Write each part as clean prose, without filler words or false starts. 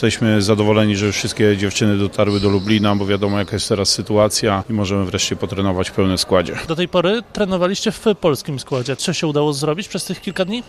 Jesteśmy zadowoleni, że wszystkie dziewczyny dotarły do Lublina, bo wiadomo jaka jest teraz sytuacja i możemy wreszcie potrenować w pełnym składzie. Do tej pory trenowaliście w polskim składzie. Co się udało zrobić przez tych kilka dni?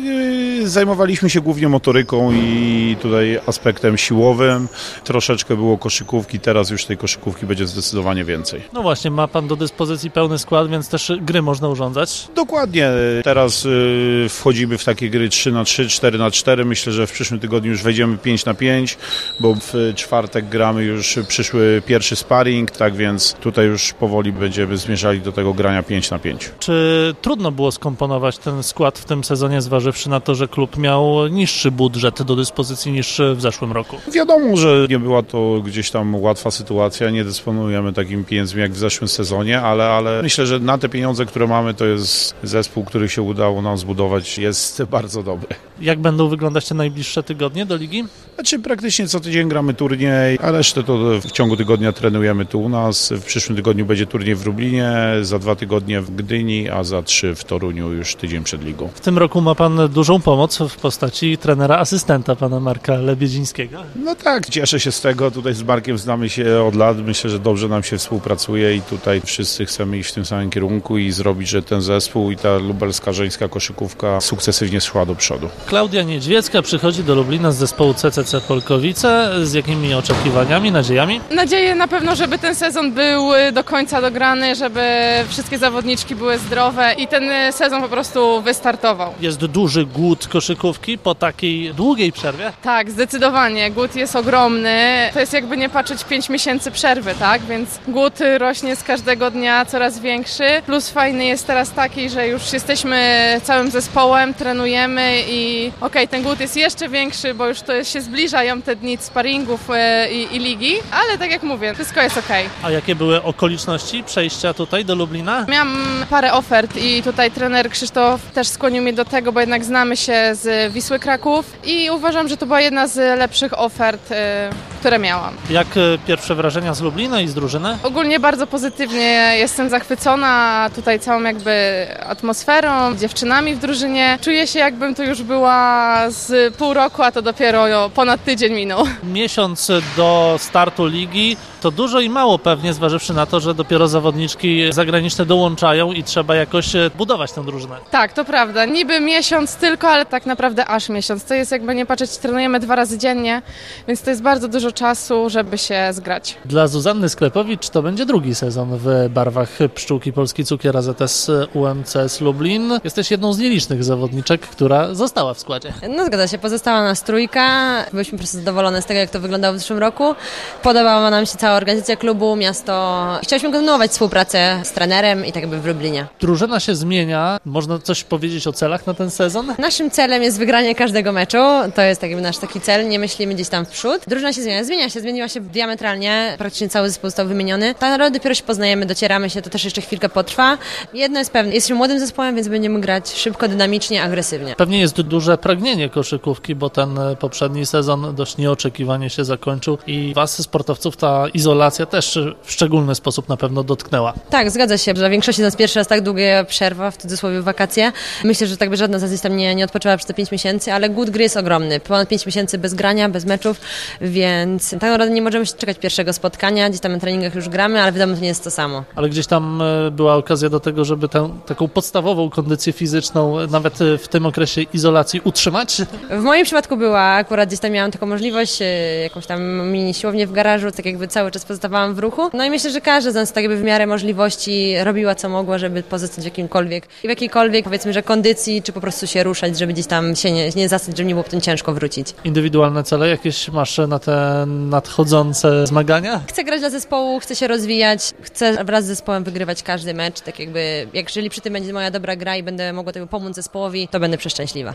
Zajmowaliśmy się głównie motoryką i tutaj aspektem siłowym. Troszeczkę było koszykówki, teraz już tej koszykówki będzie zdecydowanie więcej. No właśnie, ma pan do dyspozycji pełny skład, więc też gry można urządzać. Dokładnie. Teraz wchodzimy w takie gry 3x3, 4x4. Myślę, że w przyszłym tygodniu już wejdziemy 5x5, bo w czwartek gramy już przyszły pierwszy sparring, tak więc tutaj już powoli będziemy zmierzali do tego grania 5x5. Czy trudno było skomponować ten skład w tym sezonie, zważywszy na to, że klub miał niższy budżet do dyspozycji niż w zeszłym roku? Wiadomo, że nie była to gdzieś tam łatwa sytuacja, nie dysponujemy takimi pieniędzmi jak w zeszłym sezonie, ale myślę, że na te pieniądze, które mamy, to jest zespół, który się udało nam zbudować, jest bardzo dobry. Jak będą wyglądać te najbliższe tygodnie do ligi? Praktycznie co tydzień gramy turniej, a resztę to w ciągu tygodnia trenujemy tu u nas. W przyszłym tygodniu będzie turniej w Lublinie, za 2 tygodnie w Gdyni, a za 3 w Toruniu już tydzień przed ligą. W tym roku ma pan dużą pomoc w postaci trenera asystenta, pana Marka Lebiedzińskiego. No tak, cieszę się z tego. Tutaj z Markiem znamy się od lat. Myślę, że dobrze nam się współpracuje i tutaj wszyscy chcemy iść w tym samym kierunku i zrobić, że ten zespół i ta lubelska żeńska koszykówka sukcesywnie szła do przodu. Klaudia Niedźwiecka przychodzi do Lublina z zespołu CCC Polkowice. Z jakimi oczekiwaniami, nadziejami? Nadzieję na pewno, żeby ten sezon był do końca dograny, żeby wszystkie zawodniczki były zdrowe i ten sezon po prostu wystartował. Jest duży głód koszykówki po takiej długiej przerwie? Tak, zdecydowanie. Głód jest ogromny. To jest jakby nie patrzeć 5 miesięcy przerwy, tak? Więc głód rośnie z każdego dnia coraz większy. Plus fajny jest teraz taki, że już jesteśmy całym zespołem, trenujemy i ten głód jest jeszcze większy, bo już to się zbliżają te dni sparingów i ligi, ale tak jak mówię, wszystko jest okej. A jakie były okoliczności przejścia tutaj do Lublina? Miałam parę ofert i tutaj trener Krzysztof też skłonił mnie do tego, bo jednak znamy się z Wisły Kraków i uważam, że to była jedna z lepszych ofert, które miałam. Jak pierwsze wrażenia z Lublina i z drużyny? Ogólnie bardzo pozytywnie, jestem zachwycona tutaj całą jakby atmosferą, dziewczynami w drużynie. Czuję się jakbym tu już była z pół roku, a to dopiero ponad tydzień minął. Miesiąc do startu ligi to dużo i mało pewnie, zważywszy na to, że dopiero zawodniczki zagraniczne dołączają i trzeba jakoś budować tę drużynę. Tak, to prawda. Niby miesiąc tylko, ale tak naprawdę aż miesiąc. To jest jakby nie patrzeć, trenujemy 2 razy dziennie, więc to jest bardzo dużo czasu, żeby się zgrać. Dla Zuzanny Sklepowicz to będzie drugi sezon w barwach Pszczółki Polski Cukier AZS UMCS Lublin. Jesteś jedną z nielicznych zawodniczek, która została w składzie. No zgadza się, pozostała nas 3. Byliśmy po prostu zadowolone z tego, jak to wyglądało w zeszłym roku. Podobała nam się cała organizacja klubu, miasto. Chcieliśmy kontynuować współpracę z trenerem i tak jakby w Lublinie. Drużyna się zmienia. Można coś powiedzieć o celach na ten sezon? Naszym celem jest wygranie każdego meczu. To jest jakby nasz taki cel. Nie myślimy gdzieś tam w przód. Drużyna się zmieniła się diametralnie. Praktycznie cały zespół został wymieniony. Tak naprawdę dopiero się poznajemy, docieramy się, to też jeszcze chwilkę potrwa. Jedno jest pewne, jesteśmy młodym zespołem, więc będziemy grać szybko, dynamicznie, agresywnie. Pewnie jest duże pragnienie koszykówki, bo ten poprzedni sezon dość nieoczekiwanie się zakończył i was, sportowców, ta izolacja też w szczególny sposób na pewno dotknęła. Tak, zgadza się, że dla większości z nas pierwszy raz tak długa przerwa, w cudzysłowie wakacje. Myślę, że tak by żadna z nas tam nie odpoczęła przez te 5 miesięcy, ale głód gry jest ogromny. Ponad 5 miesięcy bez grania, bez meczów, więc tak naprawdę nie możemy się czekać pierwszego spotkania. Gdzieś tam na treningach już gramy, ale wiadomo, to nie jest to samo. Ale gdzieś tam była okazja do tego, żeby tę taką podstawową kondycję fizyczną nawet w tym okresie izolacji utrzymać? W moim przypadku była, akurat gdzieś tam miałam taką możliwość, jakąś tam mini siłownię w garażu, tak jakby cały czas pozostawałam w ruchu. No i myślę, że każda z nas tak jakby w miarę możliwości robiła co mogła, żeby pozostać w jakiejkolwiek powiedzmy, że kondycji, czy po prostu się ruszać, żeby gdzieś tam się nie zastać, żeby nie było potem ciężko wrócić. Indywidualne cele jakieś masz na te nadchodzące zmagania? Chcę grać dla zespołu, chcę się rozwijać, chcę wraz z zespołem wygrywać każdy mecz, tak jakby, jeżeli przy tym będzie moja dobra gra i będę mogła tego pomóc zespołowi, to będę przeszczęśliwa.